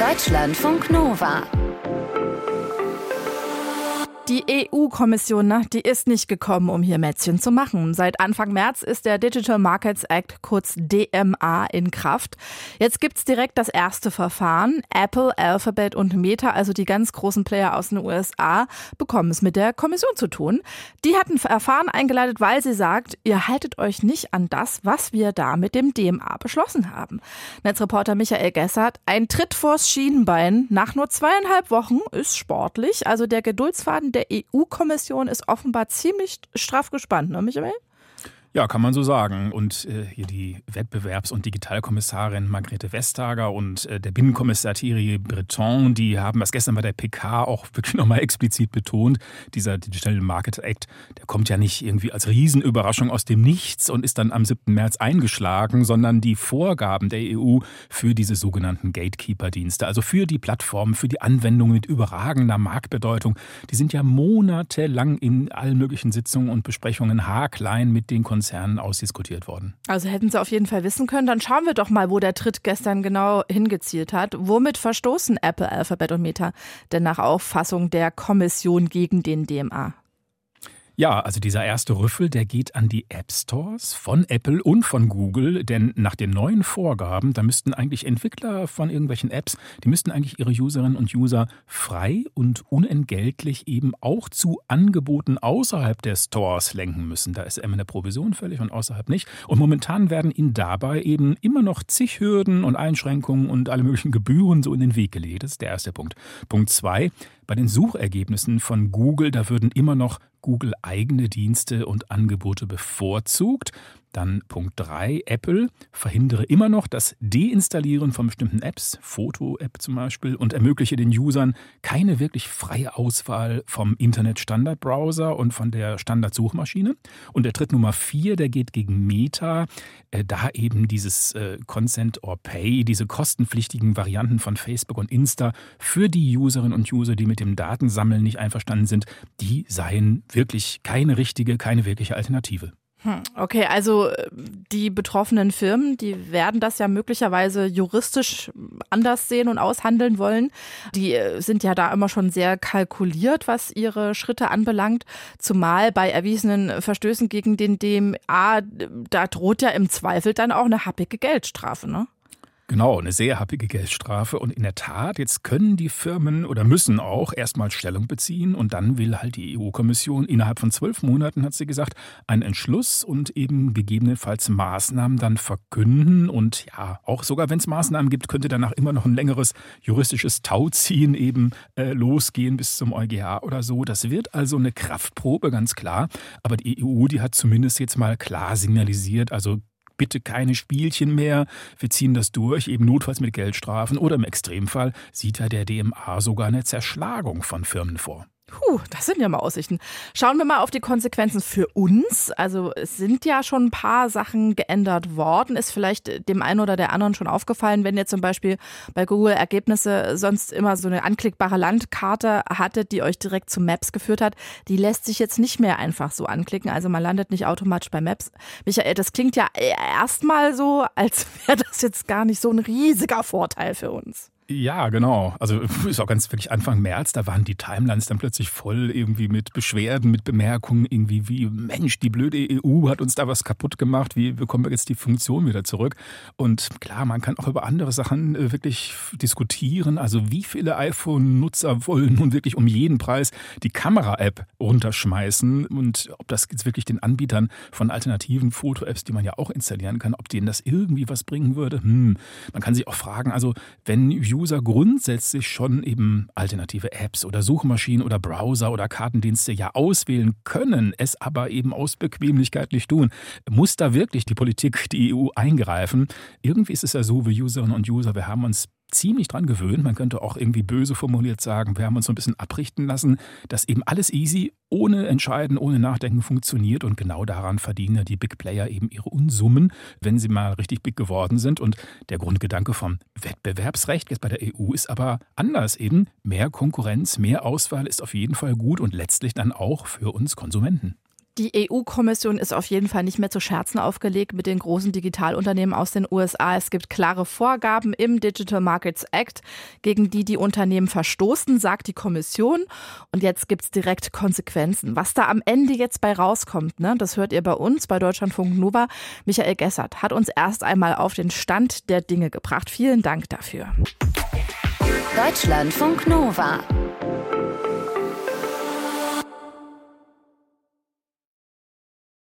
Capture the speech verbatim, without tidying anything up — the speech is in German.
Deutschlandfunk Nova. Die E U-Kommission, ne, die ist nicht gekommen, um hier Mätzchen zu machen. Seit Anfang März ist der Digital Markets Act, kurz D M A, in Kraft. Jetzt gibt's direkt das erste Verfahren. Apple, Alphabet und Meta, also die ganz großen Player aus den U S A, bekommen es mit der Kommission zu tun. Die hat ein Verfahren eingeleitet, weil sie sagt, ihr haltet euch nicht an das, was wir da mit dem D M A beschlossen haben. Netzreporter Michael Gessert, ein Tritt vors Schienbein nach nur zweieinhalb Wochen ist sportlich. Also der Geduldsfaden der E U-Kommission ist offenbar ziemlich straff gespannt, ne, Michael? Ja, kann man so sagen. Und äh, hier die Wettbewerbs- und Digitalkommissarin Margrethe Vestager und äh, der Binnenkommissar Thierry Breton, die haben das gestern bei der P K auch wirklich nochmal explizit betont. Dieser Digital Market Act, der kommt ja nicht irgendwie als Riesenüberraschung aus dem Nichts und ist dann am siebten März eingeschlagen, sondern die Vorgaben der E U für diese sogenannten Gatekeeper-Dienste, also für die Plattformen, für die Anwendungen mit überragender Marktbedeutung, die sind ja monatelang in allen möglichen Sitzungen und Besprechungen haarklein mit den Konzernen ausdiskutiert worden. Also hätten sie auf jeden Fall wissen können. Dann schauen wir doch mal, wo der Tritt gestern genau hingezielt hat. Womit verstoßen Apple, Alphabet und Meta denn nach Auffassung der Kommission gegen den D M A? Ja, also dieser erste Rüffel, der geht an die App Stores von Apple und von Google, denn nach den neuen Vorgaben, da müssten eigentlich Entwickler von irgendwelchen Apps, die müssten eigentlich ihre Userinnen und User frei und unentgeltlich eben auch zu Angeboten außerhalb der Stores lenken müssen. Da ist immer eine Provision fällig und außerhalb nicht. Und momentan werden ihnen dabei eben immer noch zig Hürden und Einschränkungen und alle möglichen Gebühren so in den Weg gelegt. Das ist der erste Punkt. Punkt zwei, bei den Suchergebnissen von Google, da würden immer noch Google eigene Dienste und Angebote bevorzugt. Dann Punkt drei, Apple verhindere immer noch das Deinstallieren von bestimmten Apps, Foto-App zum Beispiel, und ermögliche den Usern keine wirklich freie Auswahl vom Internet-Standard-Browser und von der Standard-Suchmaschine. Und der Tritt Nummer vier, der geht gegen Meta, äh, da eben dieses äh, Consent or Pay, diese kostenpflichtigen Varianten von Facebook und Insta für die Userinnen und User, die mit dem Datensammeln nicht einverstanden sind, die seien wirklich keine richtige, keine wirkliche Alternative. Okay, also die betroffenen Firmen, die werden das ja möglicherweise juristisch anders sehen und aushandeln wollen. Die sind ja da immer schon sehr kalkuliert, was ihre Schritte anbelangt. Zumal bei erwiesenen Verstößen gegen den D M A, da droht ja im Zweifel dann auch eine happige Geldstrafe, ne? Genau, eine sehr happige Geldstrafe. Und in der Tat, jetzt können die Firmen oder müssen auch erstmal Stellung beziehen. Und dann will halt die E U-Kommission innerhalb von zwölf Monaten, hat sie gesagt, einen Entschluss und eben gegebenenfalls Maßnahmen dann verkünden. Und ja, auch sogar wenn es Maßnahmen gibt, könnte danach immer noch ein längeres juristisches Tauziehen eben äh, losgehen bis zum EuGH oder so. Das wird also eine Kraftprobe, ganz klar. Aber die E U, die hat zumindest jetzt mal klar signalisiert, also bitte keine Spielchen mehr, wir ziehen das durch, eben notfalls mit Geldstrafen oder im Extremfall sieht ja der D M A sogar eine Zerschlagung von Firmen vor. Puh, das sind ja mal Aussichten. Schauen wir mal auf die Konsequenzen für uns. Also es sind ja schon ein paar Sachen geändert worden. Ist vielleicht dem einen oder der anderen schon aufgefallen, wenn ihr zum Beispiel bei Google Ergebnisse sonst immer so eine anklickbare Landkarte hattet, die euch direkt zu Maps geführt hat. Die lässt sich jetzt nicht mehr einfach so anklicken. Also man landet nicht automatisch bei Maps. Michael, das klingt ja erstmal so, als wäre das jetzt gar nicht so ein riesiger Vorteil für uns. Ja, genau. Also ist auch ganz wirklich Anfang März, da waren die Timelines dann plötzlich voll irgendwie mit Beschwerden, mit Bemerkungen irgendwie wie, Mensch, die blöde E U hat uns da was kaputt gemacht, wie bekommen wir jetzt die Funktion wieder zurück? Und klar, man kann auch über andere Sachen wirklich diskutieren, also wie viele iPhone-Nutzer wollen nun wirklich um jeden Preis die Kamera-App runterschmeißen und ob das jetzt wirklich den Anbietern von alternativen Foto-Apps, die man ja auch installieren kann, ob denen das irgendwie was bringen würde? Hm. Man kann sich auch fragen, also wenn User grundsätzlich schon eben alternative Apps oder Suchmaschinen oder Browser oder Kartendienste ja auswählen können, es aber eben aus Bequemlichkeit nicht tun, muss da wirklich die Politik, die E U eingreifen? Irgendwie ist es ja so, wir Userinnen und User, wir haben uns ziemlich dran gewöhnt. Man könnte auch irgendwie böse formuliert sagen, wir haben uns so ein bisschen abrichten lassen, dass eben alles easy, ohne Entscheiden, ohne Nachdenken funktioniert. Und genau daran verdienen ja die Big Player eben ihre Unsummen, wenn sie mal richtig big geworden sind. Und der Grundgedanke vom Wettbewerbsrecht jetzt bei der E U ist aber anders eben. Mehr Konkurrenz, mehr Auswahl ist auf jeden Fall gut und letztlich dann auch für uns Konsumenten. Die E U-Kommission ist auf jeden Fall nicht mehr zu Scherzen aufgelegt mit den großen Digitalunternehmen aus den U S A. Es gibt klare Vorgaben im Digital Markets Act, gegen die die Unternehmen verstoßen, sagt die Kommission. Und jetzt gibt es direkt Konsequenzen. Was da am Ende jetzt bei rauskommt, ne, das hört ihr bei uns, bei Deutschlandfunk Nova. Michael Gessert hat uns erst einmal auf den Stand der Dinge gebracht. Vielen Dank dafür. Deutschlandfunk Nova.